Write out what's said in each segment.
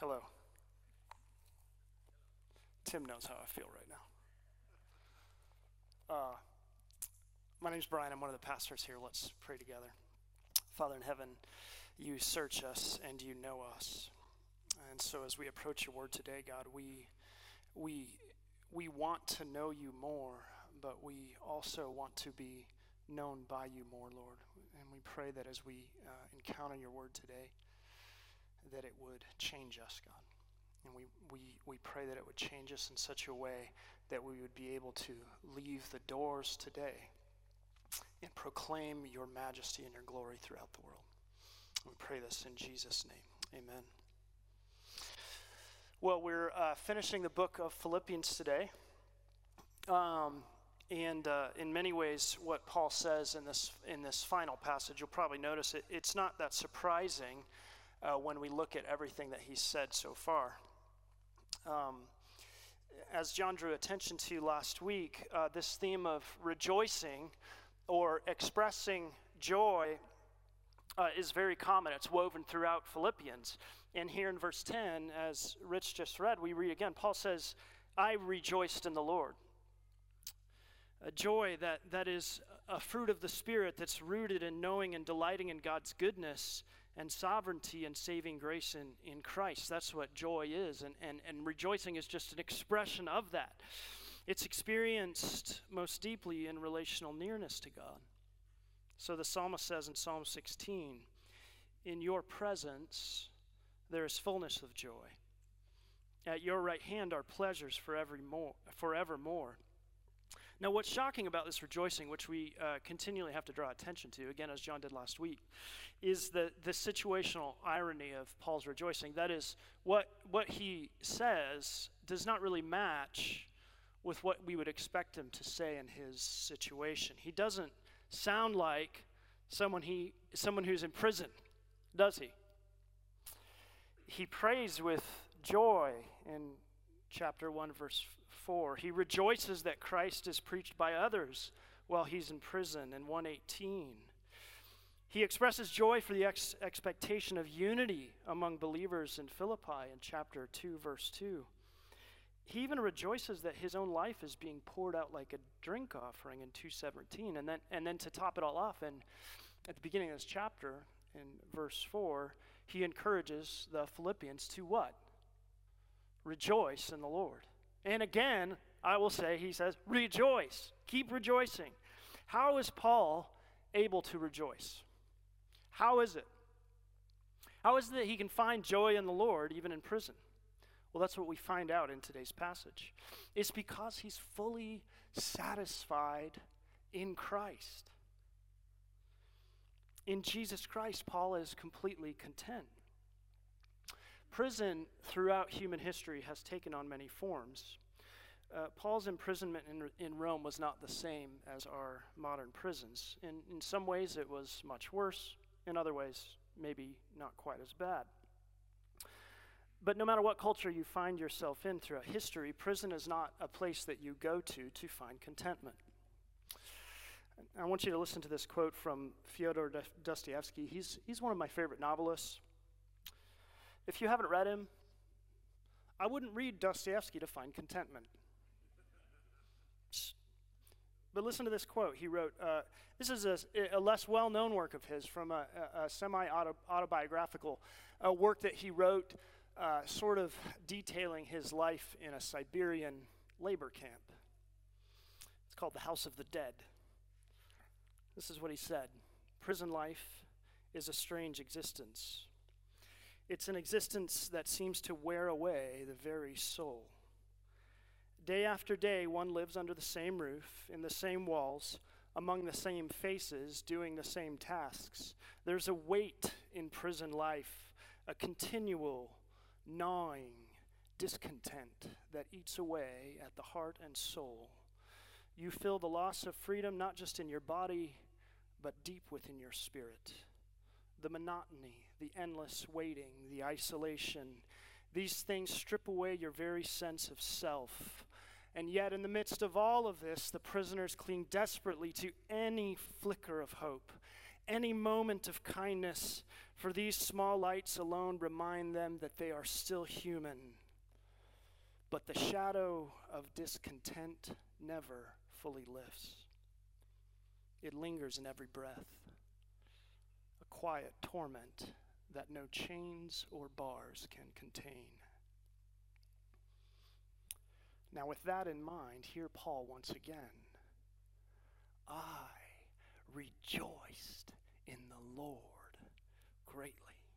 Hello. Tim knows how I feel right now. My name's Brian. I'm one of the pastors here. Let's pray together. Father in heaven, you search us and you know us. And so as we approach your word today, God, we want to know you more, but we also want to be known by you more, Lord. And we pray that as we encounter your word today, that it would change us, God. And we pray that it would change us in such a way that we would be able to leave the doors today and proclaim your majesty and your glory throughout the world. We pray this in Jesus' name. Amen. Well, we're finishing the book of Philippians today. And in many ways, what Paul says in this final passage, you'll probably notice it's not that surprising when we look at everything that he's said so far. As John drew attention to last week, this theme of rejoicing or expressing joy is very common. It's woven throughout Philippians. And here in verse 10, as Rich just read, we read again, Paul says, I rejoiced in the Lord. A joy that is a fruit of the Spirit that's rooted in knowing and delighting in God's goodness and sovereignty and saving grace in Christ. That's what joy is. And rejoicing is just an expression of that. It's experienced most deeply in relational nearness to God. So the psalmist says in Psalm 16, in your presence there is fullness of joy. At your right hand are pleasures forevermore. Now, what's shocking about this rejoicing, which we continually have to draw attention to, again, as John did last week, is the situational irony of Paul's rejoicing. That is, what he says does not really match with what we would expect him to say in his situation. He doesn't sound like someone who's in prison, does he? He prays with joy in chapter 1, verse 4. He rejoices that Christ is preached by others while he's in prison in 1:18. He expresses joy for the expectation of unity among believers in Philippi in chapter 2, verse 2. He even rejoices that his own life is being poured out like a drink offering in 2:17. And then to top it all off, and at the beginning of this chapter, in verse 4, he encourages the Philippians to what? Rejoice in the Lord. And again, I will say, he says, rejoice. Keep rejoicing. How is Paul able to rejoice? How is it? How is it that he can find joy in the Lord even in prison? Well, that's what we find out in today's passage. It's because he's fully satisfied in Christ. In Jesus Christ, Paul is completely content. Prison throughout human history has taken on many forms. Paul's imprisonment in Rome was not the same as our modern prisons. In some ways, it was much worse. In other ways, maybe not quite as bad. But no matter what culture you find yourself in throughout history, prison is not a place that you go to find contentment. I want you to listen to this quote from Fyodor Dostoevsky. He's one of my favorite novelists. If you haven't read him, I wouldn't read Dostoevsky to find contentment. But listen to this quote. He wrote, this is a less well-known work of his from a semi-autobiographical work that he wrote sort of detailing his life in a Siberian labor camp. It's called The House of the Dead. This is what he said. Prison life is a strange existence. It's an existence that seems to wear away the very soul. Day after day, one lives under the same roof, in the same walls, among the same faces, doing the same tasks. There's a weight in prison life, a continual, gnawing discontent that eats away at the heart and soul. You feel the loss of freedom not just in your body, but deep within your spirit. The monotony, the endless waiting, the isolation, these things strip away your very sense of self. And yet, in the midst of all of this, the prisoners cling desperately to any flicker of hope, any moment of kindness, for these small lights alone remind them that they are still human. But the shadow of discontent never fully lifts. It lingers in every breath, a quiet torment that no chains or bars can contain. Now, with that in mind, hear Paul once again. I rejoiced in the Lord greatly.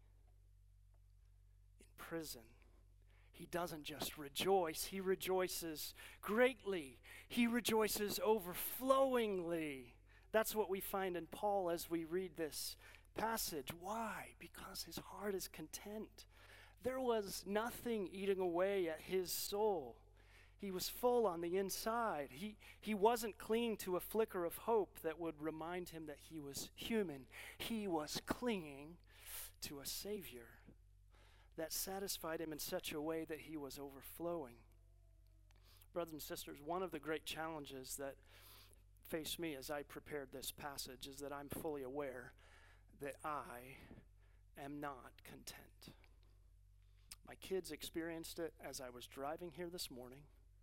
In prison, he doesn't just rejoice, he rejoices greatly. He rejoices overflowingly. That's what we find in Paul as we read this passage. Why? Because his heart is content. There was nothing eating away at his soul. He was full on the inside. He wasn't clinging to a flicker of hope that would remind him that he was human. He was clinging to a Savior that satisfied him in such a way that he was overflowing. Brothers and sisters, one of the great challenges that faced me as I prepared this passage is that I'm fully aware that I am not content. My kids experienced it as I was driving here this morning,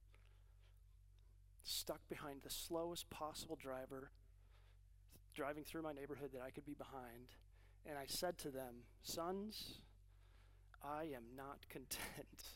stuck behind the slowest possible driver, driving through my neighborhood that I could be behind, and I said to them, sons, I am not content.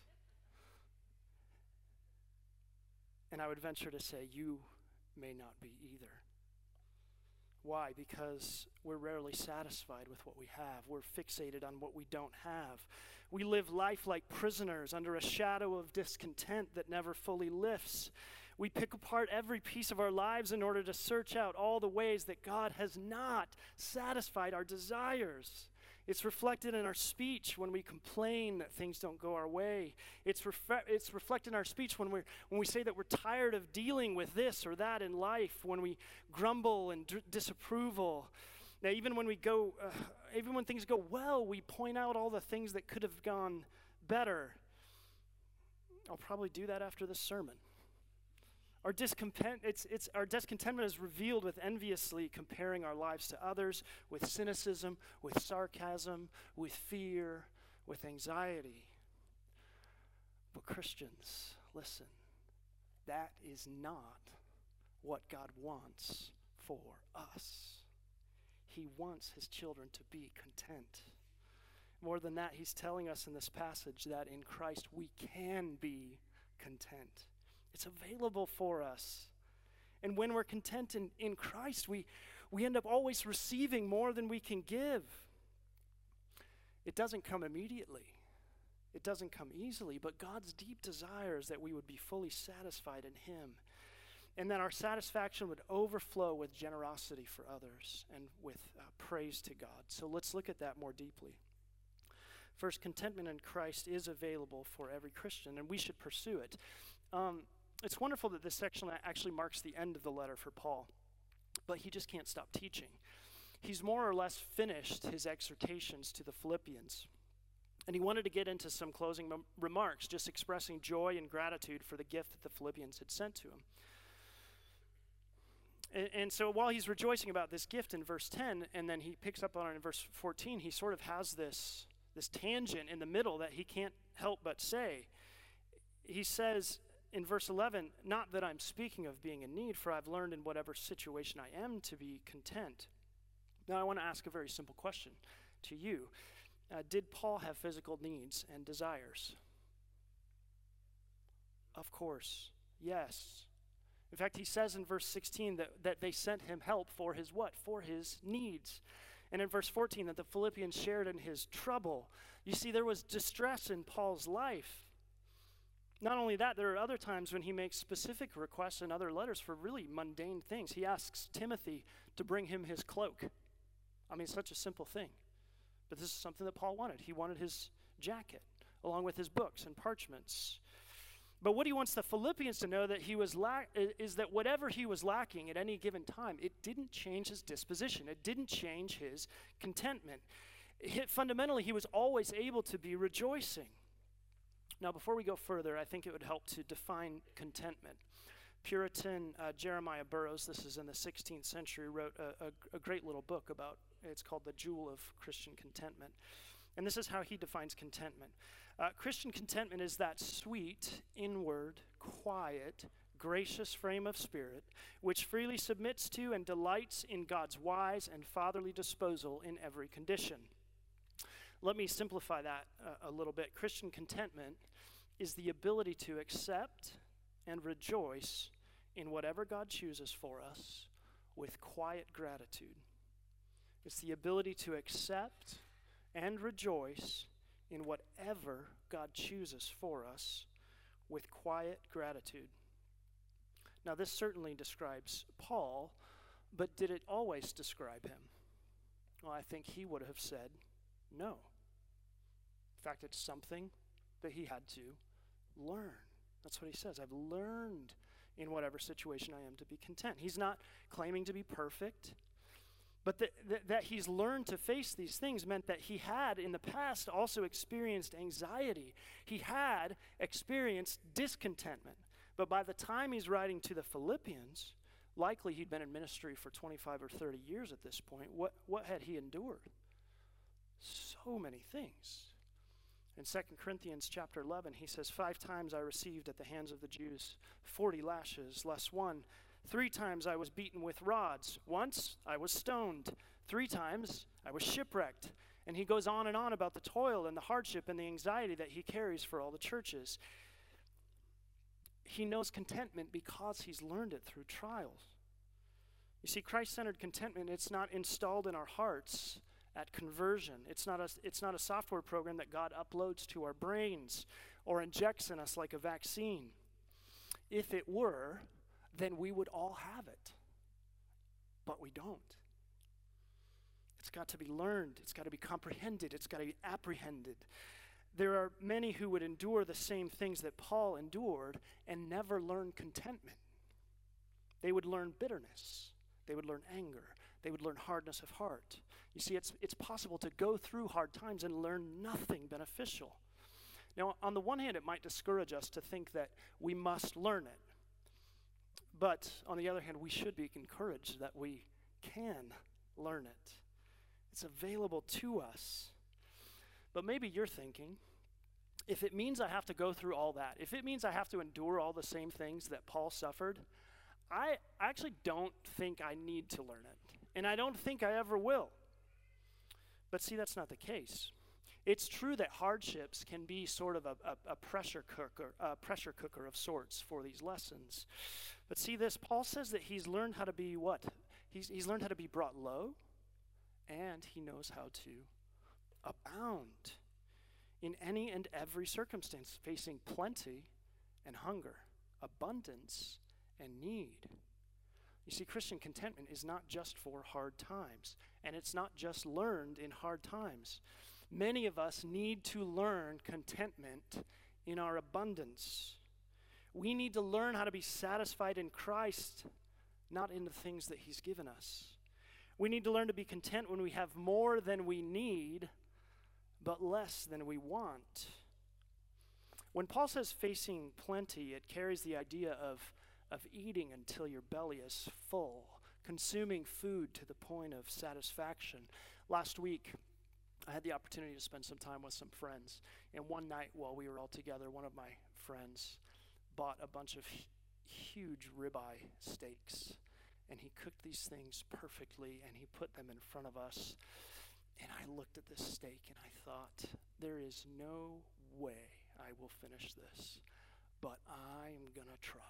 And I would venture to say, you may not be either. Why? Because we're rarely satisfied with what we have. We're fixated on what we don't have. We live life like prisoners under a shadow of discontent that never fully lifts. We pick apart every piece of our lives in order to search out all the ways that God has not satisfied our desires. It's reflected in our speech when we complain that things don't go our way. It's reflected in our speech when we say that we're tired of dealing with this or that in life, when we grumble and disapproval. Now, even when things go well, we point out all the things that could have gone better. I'll probably do that after this sermon. Our discontentment is revealed with enviously comparing our lives to others, with cynicism, with sarcasm, with fear, with anxiety. But Christians, listen, that is not what God wants for us. He wants his children to be content. More than that, he's telling us in this passage that in Christ we can be content. It's available for us. And when we're content in Christ, we end up always receiving more than we can give. It doesn't come immediately. It doesn't come easily, but God's deep desire is that we would be fully satisfied in him, and that our satisfaction would overflow with generosity for others and with praise to God. So let's look at that more deeply. First, contentment in Christ is available for every Christian, and we should pursue it. It's wonderful that this section actually marks the end of the letter for Paul, but he just can't stop teaching. He's more or less finished his exhortations to the Philippians, and he wanted to get into some closing remarks, just expressing joy and gratitude for the gift that the Philippians had sent to him. And so while he's rejoicing about this gift in verse 10, and then he picks up on it in verse 14, he sort of has this tangent in the middle that he can't help but say. He says in verse 11, not that I'm speaking of being in need, for I've learned in whatever situation I am to be content. Now I want to ask a very simple question to you. Did Paul have physical needs and desires? Of course, yes. In fact, he says in verse 16 that they sent him help for his what? For his needs. And in verse 14 that the Philippians shared in his trouble. You see, there was distress in Paul's life. Not only that, there are other times when he makes specific requests in other letters for really mundane things. He asks Timothy to bring him his cloak. I mean, such a simple thing. But this is something that Paul wanted. He wanted his jacket, along with his books and parchments. But what he wants the Philippians to know that is that whatever he was lacking at any given time, it didn't change his disposition. It didn't change his contentment. Fundamentally, he was always able to be rejoicing. Now, before we go further, I think it would help to define contentment. Puritan Jeremiah Burroughs, this is in the 16th century, wrote a great little book about It's called The Jewel of Christian Contentment. And this is how he defines contentment. Christian contentment is that sweet, inward, quiet, gracious frame of spirit which freely submits to and delights in God's wise and fatherly disposal in every condition. Let me simplify that a little bit. Christian contentment is the ability to accept and rejoice in whatever God chooses for us with quiet gratitude. It's the ability to accept and rejoice in whatever God chooses for us with quiet gratitude. Now, this certainly describes Paul, but did it always describe him? Well, I think he would have said no. In fact, it's something that he had to learn. That's what he says. I've learned in whatever situation I am to be content. He's not claiming to be perfect, but that he's learned to face these things meant that he had in the past also experienced anxiety. He had experienced discontentment. But by the time he's writing to the Philippians, likely he'd been in ministry for 25 or 30 years at this point. What had he endured? So many things. In 2 Corinthians chapter 11, he says, 5 times I received at the hands of the Jews 40 lashes, less one. 3 times I was beaten with rods. Once I was stoned. 3 times I was shipwrecked. And he goes on and on about the toil and the hardship and the anxiety that he carries for all the churches. He knows contentment because he's learned it through trials. You see, Christ-centered contentment, it's not installed in our hearts at conversion. It's not a software program that God uploads to our brains or injects in us like a vaccine. If it were, then we would all have it. But we don't. It's got to be learned. It's got to be comprehended. It's got to be apprehended. There are many who would endure the same things that Paul endured and never learn contentment. They would learn bitterness. They would learn anger. They would learn hardness of heart. You see, it's possible to go through hard times and learn nothing beneficial. Now, on the one hand, it might discourage us to think that we must learn it. But on the other hand, we should be encouraged that we can learn it. It's available to us. But maybe you're thinking, if it means I have to go through all that, if it means I have to endure all the same things that Paul suffered, I actually don't think I need to learn it. And I don't think I ever will. But see, that's not the case. It's true that hardships can be sort of a pressure cooker of sorts for these lessons. But see this, Paul says that he's learned how to be what? He's learned how to be brought low, and he knows how to abound in any and every circumstance, facing plenty and hunger, abundance and need. You see, Christian contentment is not just for hard times, and it's not just learned in hard times. Many of us need to learn contentment in our abundance. We need to learn how to be satisfied in Christ, not in the things that he's given us. We need to learn to be content when we have more than we need, but less than we want. When Paul says facing plenty, it carries the idea of eating until your belly is full, consuming food to the point of satisfaction. Last week, I had the opportunity to spend some time with some friends, and one night while we were all together, one of my friends bought a bunch of huge ribeye steaks, and he cooked these things perfectly, and he put them in front of us, and I looked at this steak, and I thought, there is no way I will finish this, but I'm going to try.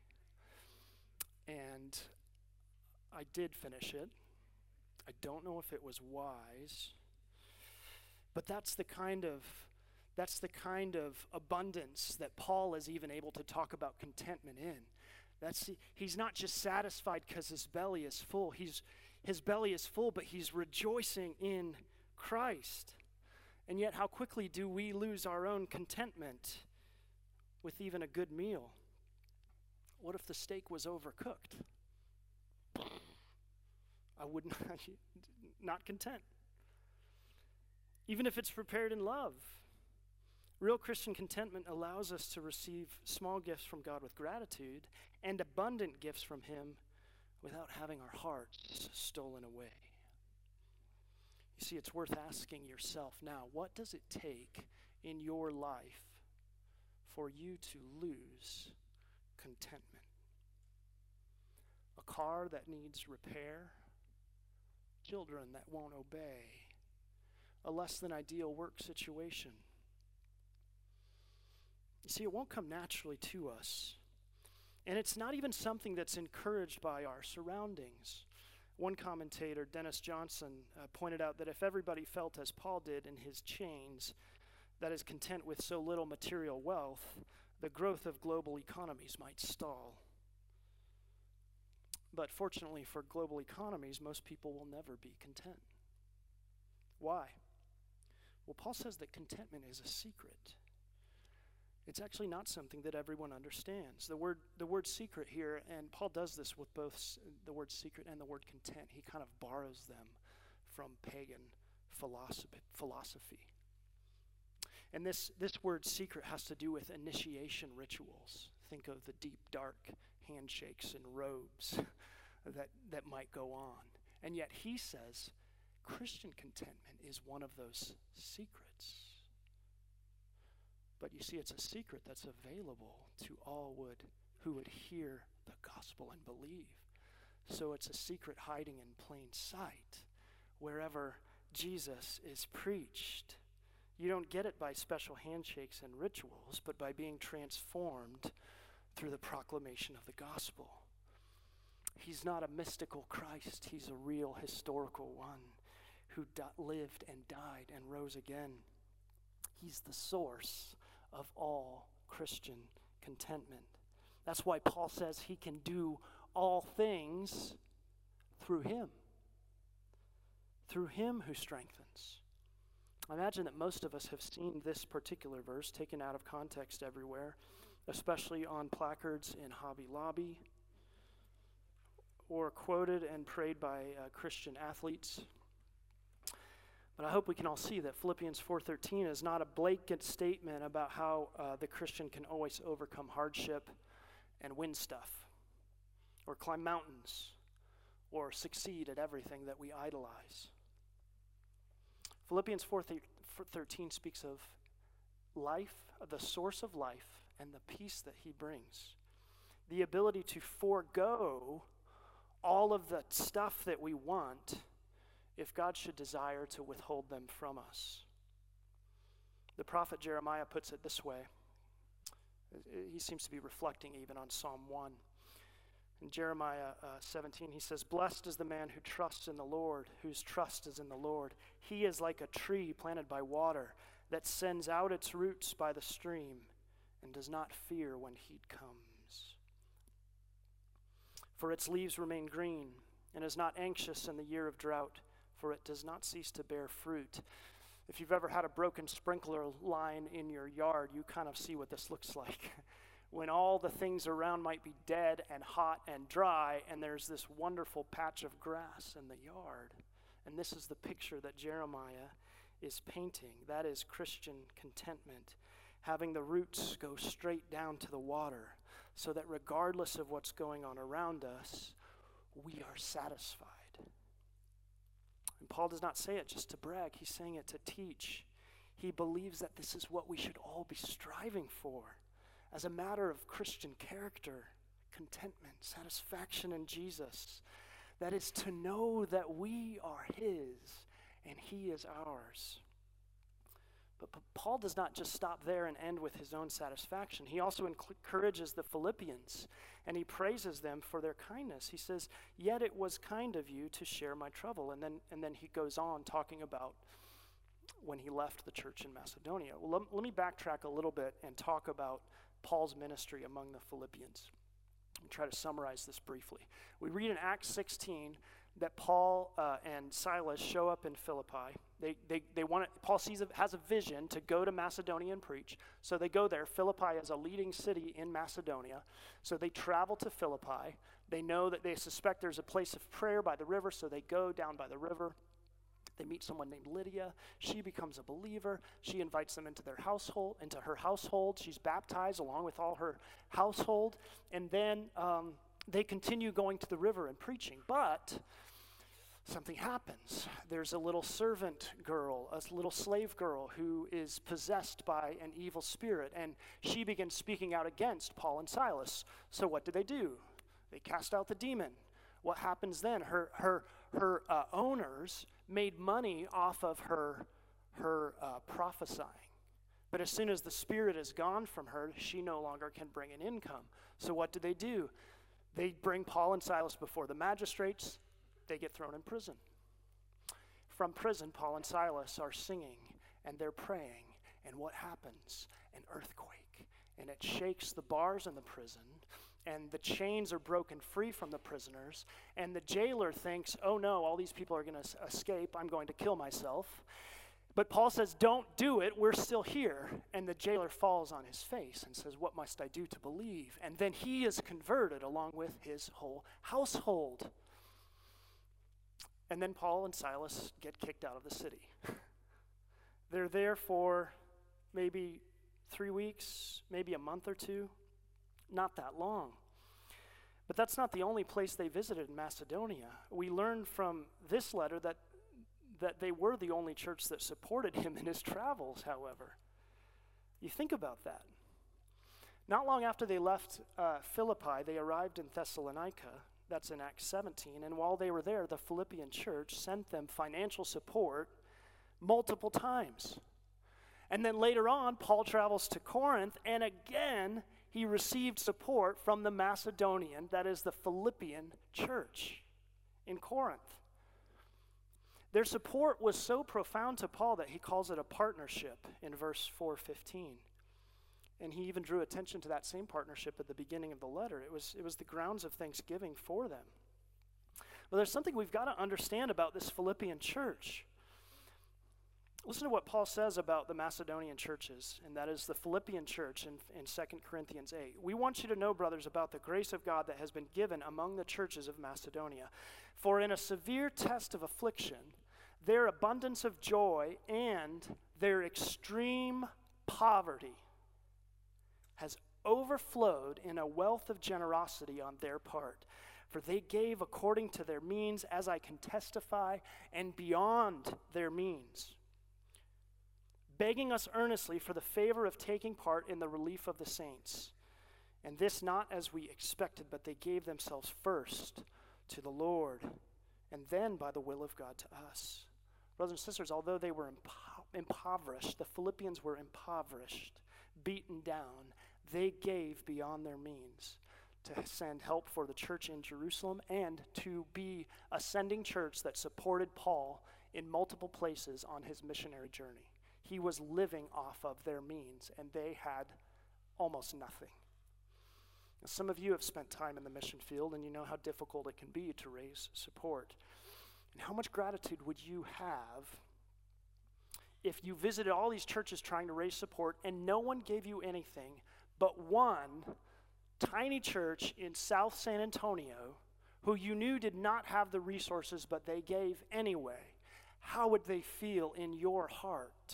And I did finish it. I don't know if it was wise, but that's the kind of abundance that Paul is even able to talk about contentment in. He's not just satisfied because his belly is full. His belly is full, but he's rejoicing in Christ. And yet, how quickly do we lose our own contentment with even a good meal? What if the steak was overcooked? I would not content. Even if it's prepared in love. Real Christian contentment allows us to receive small gifts from God with gratitude and abundant gifts from him without having our hearts stolen away. You see, it's worth asking yourself now, what does it take in your life for you to lose contentment? A car that needs repair, children that won't obey, a less than ideal work situation. You see, it won't come naturally to us. And it's not even something that's encouraged by our surroundings. One commentator, Dennis Johnson, pointed out that if everybody felt as Paul did in his chains, that is content with so little material wealth, the growth of global economies might stall. But fortunately for global economies, most people will never be content. Why? Well, Paul says that contentment is a secret. It's actually not something that everyone understands. The word secret here, and Paul does this with both the word secret and the word content. He kind of borrows them from pagan philosophy. And this word secret has to do with initiation rituals. Think of the deep, dark handshakes and robes that might go on. And yet he says Christian contentment is one of those secrets. But you see, it's a secret that's available to all who would hear the gospel and believe. So it's a secret hiding in plain sight wherever Jesus is preached. You don't get it by special handshakes and rituals, but by being transformed through the proclamation of the gospel. He's not a mystical Christ. He's a real historical one who lived and died and rose again. He's the source of all Christian contentment. That's why Paul says he can do all things through him who strengthens. I imagine that most of us have seen this particular verse taken out of context everywhere, especially on placards in Hobby Lobby, or quoted and prayed by Christian athletes. But I hope we can all see that Philippians 4:13 is not a blanket statement about how the Christian can always overcome hardship and win stuff, or climb mountains, or succeed at everything that we idolize. Philippians 4:13 speaks of life, the source of life, and the peace that he brings. The ability to forego all of the stuff that we want if God should desire to withhold them from us. The prophet Jeremiah puts it this way. He seems to be reflecting even on Psalm 1. In Jeremiah 17, he says, "Blessed is the man who trusts in the Lord, whose trust is in the Lord. He is like a tree planted by water that sends out its roots by the stream and does not fear when heat comes. For its leaves remain green and is not anxious in the year of drought, for it does not cease to bear fruit." If you've ever had a broken sprinkler line in your yard, you kind of see what this looks like. When all the things around might be dead and hot and dry, and there's this wonderful patch of grass in the yard. And this is the picture that Jeremiah is painting. That is Christian contentment, having the roots go straight down to the water, so that regardless of what's going on around us, we are satisfied. And Paul does not say it just to brag. He's saying it to teach. He believes that this is what we should all be striving for as a matter of Christian character, contentment, satisfaction in Jesus. That is to know that we are his and he is ours. But Paul does not just stop there and end with his own satisfaction. He also encourages the Philippians, and he praises them for their kindness. He says, "Yet it was kind of you to share my trouble." And then he goes on talking about when he left the church in Macedonia. Well, let me backtrack a little bit and talk about Paul's ministry among the Philippians. I'll try to summarize this briefly. We read in Acts 16 that Paul and Silas show up in Philippi. Paul has a vision to go to Macedonia and preach. So they go there. Philippi is a leading city in Macedonia. So they travel to Philippi. They know that they suspect there's a place of prayer by the river, so they go down by the river. They meet someone named Lydia. She becomes a believer. She invites them into her household. She's baptized along with all her household. And then they continue going to the river and preaching. But something happens. There's a little servant girl, a little slave girl who is possessed by an evil spirit, and she begins speaking out against Paul and Silas. So what do? They cast out the demon. What happens then? Her owners made money off of her prophesying. But as soon as the spirit is gone from her, she no longer can bring an income. So what do? They bring Paul and Silas before the magistrates. They get thrown in prison. From prison, Paul and Silas are singing, and they're praying. And what happens? An earthquake. And it shakes the bars in the prison, and the chains are broken free from the prisoners. And the jailer thinks, oh no, all these people are going to escape. I'm going to kill myself. But Paul says, don't do it. We're still here. And the jailer falls on his face and says, what must I do to believe? And then he is converted along with his whole household. And then Paul and Silas get kicked out of the city. They're there for maybe 3 weeks, maybe a month or two. Not that long. But that's not the only place they visited in Macedonia. We learned from this letter that they were the only church that supported him in his travels, however. You think about that. Not long after they left Philippi, they arrived in Thessalonica. That's in Acts 17. And while they were there, the Philippian church sent them financial support multiple times. And then later on, Paul travels to Corinth, and again, he received support from the Macedonian, that is the Philippian church in Corinth. Their support was so profound to Paul that he calls it a partnership in verse 4:15. And he even drew attention to that same partnership at the beginning of the letter. It was the grounds of thanksgiving for them. But there's something we've got to understand about this Philippian church. Listen to what Paul says about the Macedonian churches, and that is the Philippian church in 2 Corinthians 8. We want you to know, brothers, about the grace of God that has been given among the churches of Macedonia. For in a severe test of affliction, their abundance of joy and their extreme poverty has overflowed in a wealth of generosity on their part. For they gave according to their means, as I can testify, and beyond their means, begging us earnestly for the favor of taking part in the relief of the saints. And this not as we expected, but they gave themselves first to the Lord, and then by the will of God to us. Brothers and sisters, although they were impoverished, the Philippians were impoverished, beaten down, they gave beyond their means to send help for the church in Jerusalem and to be a sending church that supported Paul in multiple places on his missionary journey. He was living off of their means, and they had almost nothing. Now, some of you have spent time in the mission field, and you know how difficult it can be to raise support. And how much gratitude would you have if you visited all these churches trying to raise support and no one gave you anything but one tiny church in South San Antonio who you knew did not have the resources, but they gave anyway? How would they feel in your heart?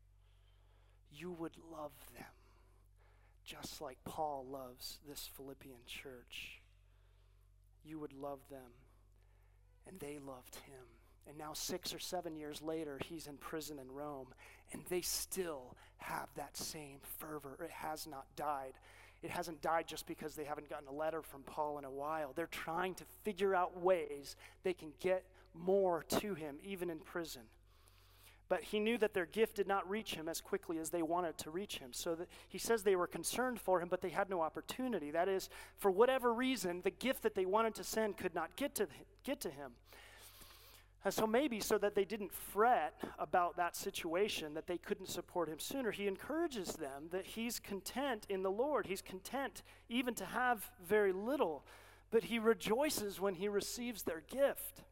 You would love them, just like Paul loves this Philippian church. You would love them, and they loved him. And now 6 or 7 years later, he's in prison in Rome, and they still have that same fervor. It has not died. It hasn't died just because they haven't gotten a letter from Paul in a while. They're trying to figure out ways they can get more to him, even in prison. But he knew that their gift did not reach him as quickly as they wanted to reach him. So that he says they were concerned for him, but they had no opportunity. That is, for whatever reason, the gift that they wanted to send could not get to him. And so maybe so that they didn't fret about that situation, that they couldn't support him sooner, he encourages them that he's content in the Lord. He's content even to have very little, but he rejoices when he receives their gift.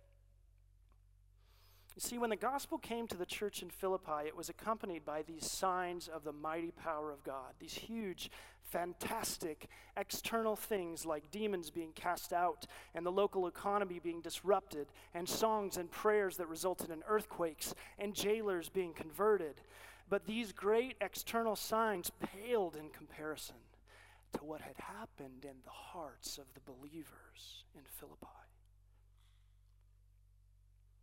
You see, when the gospel came to the church in Philippi, it was accompanied by these signs of the mighty power of God, these huge, fantastic external things like demons being cast out and the local economy being disrupted, and songs and prayers that resulted in earthquakes and jailers being converted. But these great external signs paled in comparison to what had happened in the hearts of the believers in Philippi.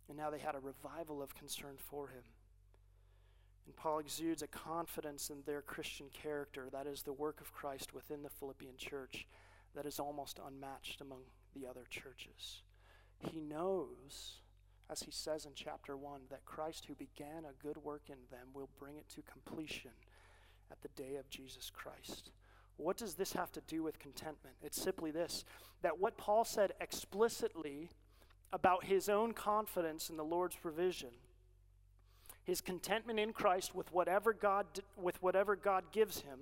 And now they had a revival of concern for him. And Paul exudes a confidence in their Christian character, that is the work of Christ within the Philippian church, that is almost unmatched among the other churches. He knows, as he says in chapter 1, that Christ who began a good work in them will bring it to completion at the day of Jesus Christ. What does this have to do with contentment? It's simply this, that what Paul said explicitly about his own confidence in the Lord's provision, his contentment in Christ with whatever God gives him,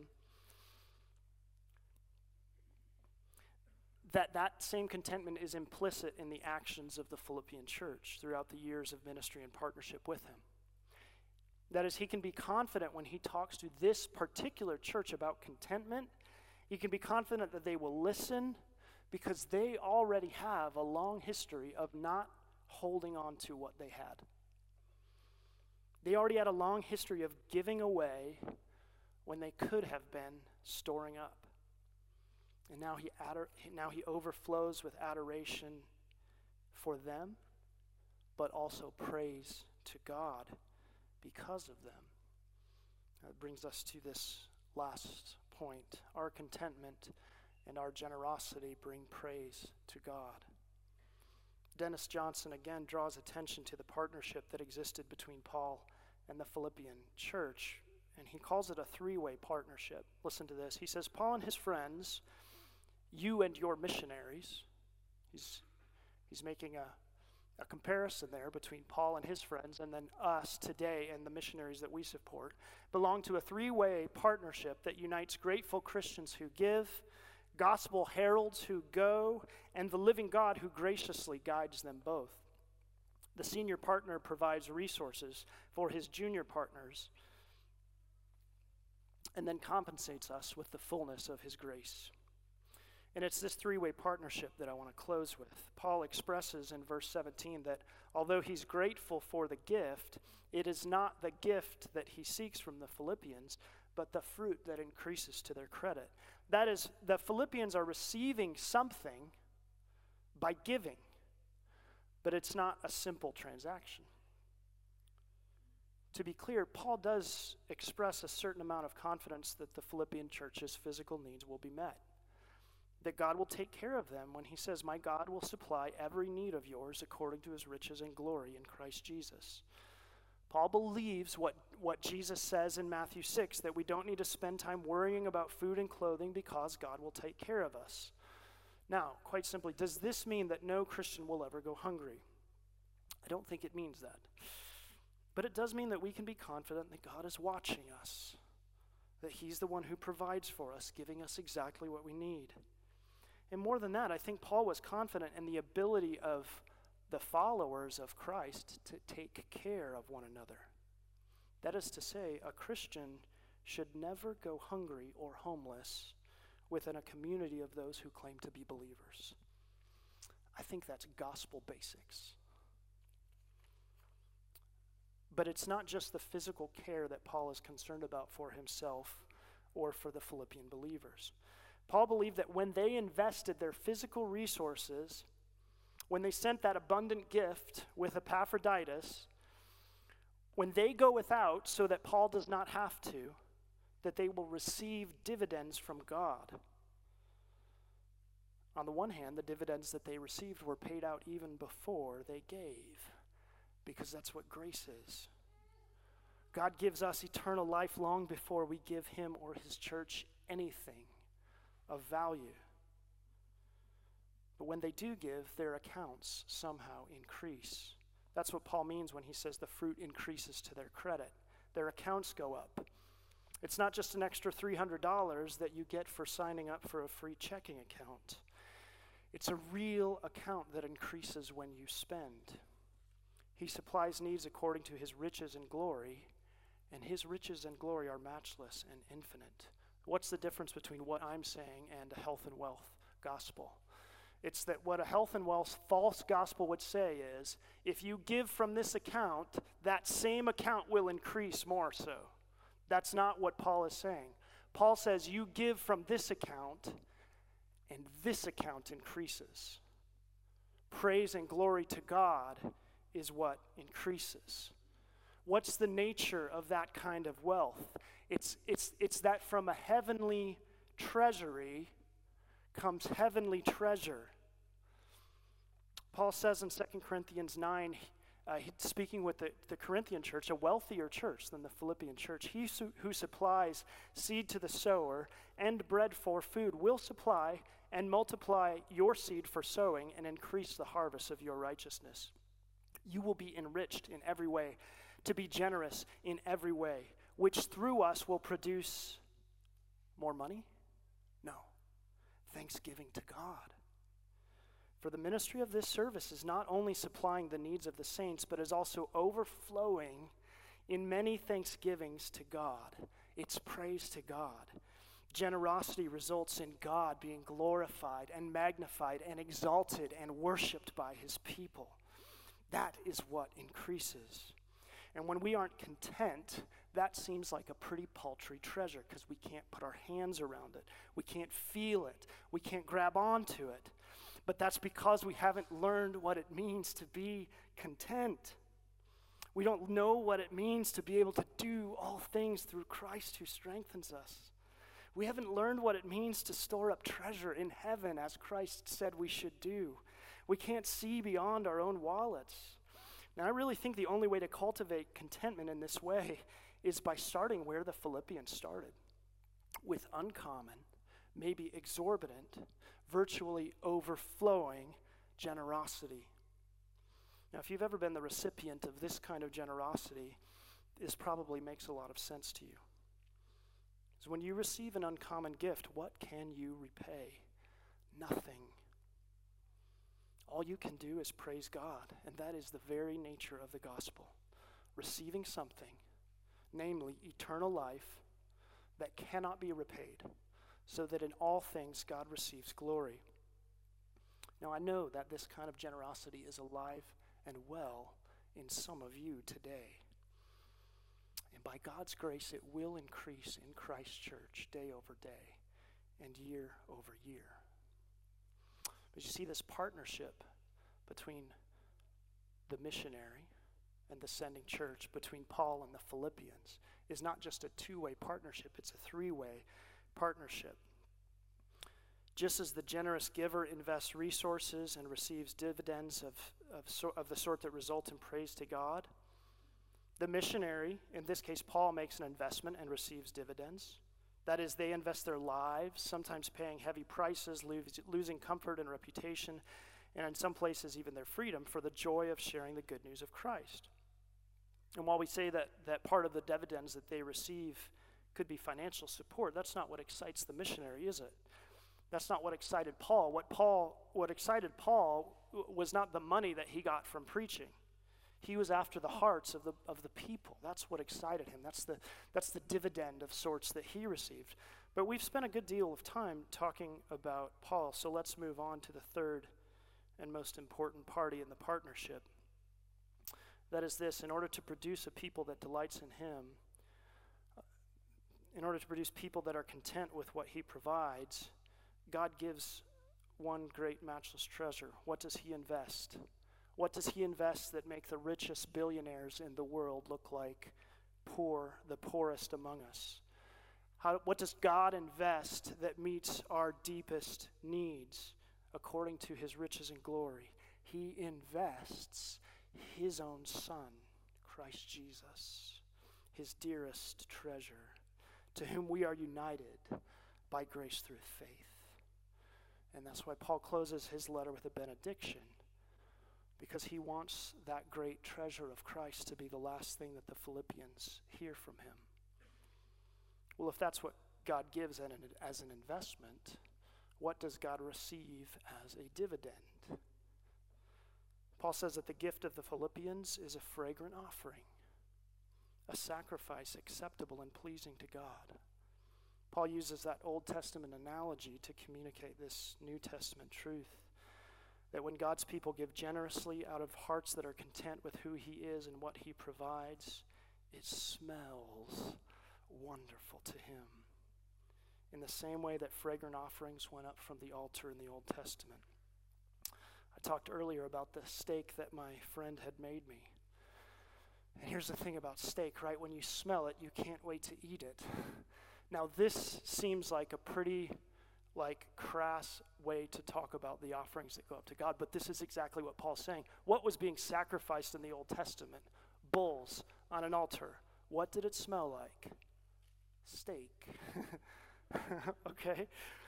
that same contentment is implicit in the actions of the Philippian church throughout the years of ministry and partnership with him. That is, he can be confident when he talks to this particular church about contentment. He can be confident that they will listen because they already have a long history of not holding on to what they had. They already had a long history of giving away when they could have been storing up. And now he overflows with adoration for them, but also praise to God because of them. That brings us to this last point. Our contentment and our generosity bring praise to God. Dennis Johnson again draws attention to the partnership that existed between Paul and the Philippian church, and he calls it a three-way partnership. Listen to this. He says, Paul and his friends, you and your missionaries, he's making a comparison there between Paul and his friends and then us today and the missionaries that we support, belong to a three-way partnership that unites grateful Christians who give, gospel heralds who go, and the living God who graciously guides them both. The senior partner provides resources for his junior partners and then compensates us with the fullness of his grace. And it's this three-way partnership that I want to close with. Paul expresses in verse 17 that although he's grateful for the gift, it is not the gift that he seeks from the Philippians, but the fruit that increases to their credit. That is, the Philippians are receiving something by giving, but it's not a simple transaction. To be clear, Paul does express a certain amount of confidence that the Philippian church's physical needs will be met, that God will take care of them when he says, my God will supply every need of yours according to his riches and glory in Christ Jesus. Paul believes what Jesus says in Matthew 6, that we don't need to spend time worrying about food and clothing because God will take care of us. Now, quite simply, does this mean that no Christian will ever go hungry? I don't think it means that. But it does mean that we can be confident that God is watching us, that he's the one who provides for us, giving us exactly what we need. And more than that, I think Paul was confident in the ability of the followers of Christ to take care of one another. That is to say, a Christian should never go hungry or homeless within a community of those who claim to be believers. I think that's gospel basics. But it's not just the physical care that Paul is concerned about for himself or for the Philippian believers. Paul believed that when they invested their physical resources, when they sent that abundant gift with Epaphroditus, when they go without so that Paul does not have to, that they will receive dividends from God. On the one hand, the dividends that they received were paid out even before they gave, because that's what grace is. God gives us eternal life long before we give him or his church anything of value. But when they do give, their accounts somehow increase. That's what Paul means when he says the fruit increases to their credit. Their accounts go up. It's not just an extra $300 that you get for signing up for a free checking account. It's a real account that increases when you spend. He supplies needs according to his riches and glory, and his riches and glory are matchless and infinite. What's the difference between what I'm saying and a health and wealth gospel? It's that what a health and wealth false gospel would say is, if you give from this account, that same account will increase more so. That's not what Paul is saying. Paul says you give from this account, and this account increases. Praise and glory to God is what increases. What's the nature of that kind of wealth? It's that from a heavenly treasury comes heavenly treasure. Paul says in 2 Corinthians 9, speaking with the Corinthian church, a wealthier church than the Philippian church, he who supplies seed to the sower and bread for food will supply and multiply your seed for sowing and increase the harvest of your righteousness. You will be enriched in every way, to be generous in every way, which through us will produce more money? No. Thanksgiving to God. For the ministry of this service is not only supplying the needs of the saints, but is also overflowing in many thanksgivings to God. It's praise to God. Generosity results in God being glorified and magnified and exalted and worshiped by his people. That is what increases. And when we aren't content, that seems like a pretty paltry treasure because we can't put our hands around it. We can't feel it. We can't grab onto it. But that's because we haven't learned what it means to be content. We don't know what it means to be able to do all things through Christ who strengthens us. We haven't learned what it means to store up treasure in heaven as Christ said we should do. We can't see beyond our own wallets. Now, I really think the only way to cultivate contentment in this way is by starting where the Philippians started, with uncommon, maybe exorbitant, virtually overflowing generosity. Now, if you've ever been the recipient of this kind of generosity, this probably makes a lot of sense to you. Because when you receive an uncommon gift, what can you repay? Nothing. All you can do is praise God, and that is the very nature of the gospel. Receiving something, namely eternal life, that cannot be repaid, so that in all things God receives glory. Now, I know that this kind of generosity is alive and well in some of you today. And by God's grace, it will increase in Christ Church day over day and year over year. But you see, this partnership between the missionary and the sending church, between Paul and the Philippians, is not just a two-way partnership, it's a three-way partnership. Just as the generous giver invests resources and receives dividends of the sort that result in praise to God, the missionary, in this case Paul, makes an investment and receives dividends. That is, they invest their lives, sometimes paying heavy prices, losing comfort and reputation, and in some places even their freedom, for the joy of sharing the good news of Christ. And while we say that part of the dividends that they receive could be financial support, that's not what excites the missionary, is it? That's not what excited Paul. What excited Paul was not the money that he got from preaching. He was after the hearts of the people. That's what excited him. That's the dividend of sorts that he received. But we've spent a good deal of time talking about Paul, so let's move on to the third and most important party in the partnership. That is this: in order to produce a people that delights in him, in order to produce people that are content with what he provides, God gives one great matchless treasure. What does he invest? What does he invest that make the richest billionaires in the world look like the poorest among us? What does God invest that meets our deepest needs according to his riches and glory? He invests his own Son, Christ Jesus, his dearest treasure, to whom we are united by grace through faith. And that's why Paul closes his letter with a benediction, because he wants that great treasure of Christ to be the last thing that the Philippians hear from him. Well, if that's what God gives as an investment, what does God receive as a dividend? Paul says that the gift of the Philippians is a fragrant offering, a sacrifice acceptable and pleasing to God. Paul uses that Old Testament analogy to communicate this New Testament truth, that when God's people give generously out of hearts that are content with who he is and what he provides, it smells wonderful to him. In the same way that fragrant offerings went up from the altar in the Old Testament. I talked earlier about the steak that my friend had made me. And here's the thing about steak, right? When you smell it, you can't wait to eat it. Now, this seems like a pretty crass way to talk about the offerings that go up to God, but this is exactly what Paul's saying. What was being sacrificed in the Old Testament? Bulls on an altar. What did it smell like? Steak. Okay?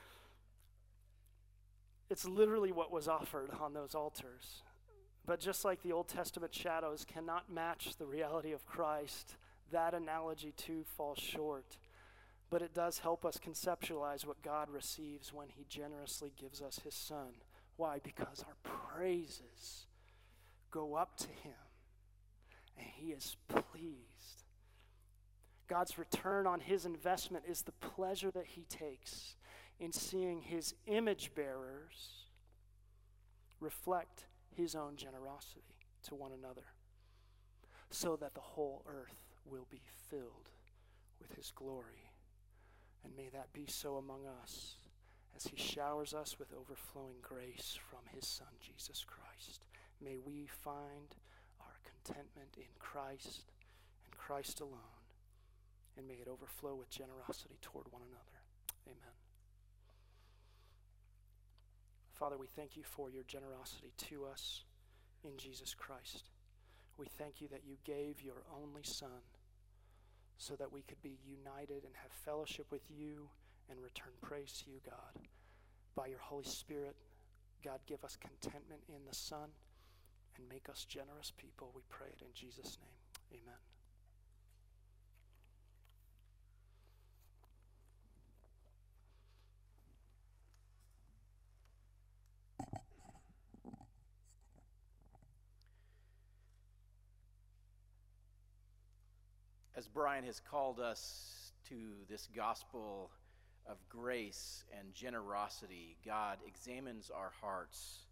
It's literally what was offered on those altars. But just like the Old Testament shadows cannot match the reality of Christ, that analogy too falls short. But it does help us conceptualize what God receives when he generously gives us his Son. Why? Because our praises go up to him, and he is pleased. God's return on his investment is the pleasure that he takes in seeing his image bearers reflect his own generosity to one another, so that the whole earth will be filled with his glory. And may that be so among us as he showers us with overflowing grace from his Son, Jesus Christ. May we find our contentment in Christ and Christ alone, and may it overflow with generosity toward one another. Amen. Father, we thank you for your generosity to us in Jesus Christ. We thank you that you gave your only Son so that we could be united and have fellowship with you and return praise to you, God. By your Holy Spirit, God, give us contentment in the Son and make us generous people. We pray it in Jesus' name. Amen. As Brian has called us to this gospel of grace and generosity, God examines our hearts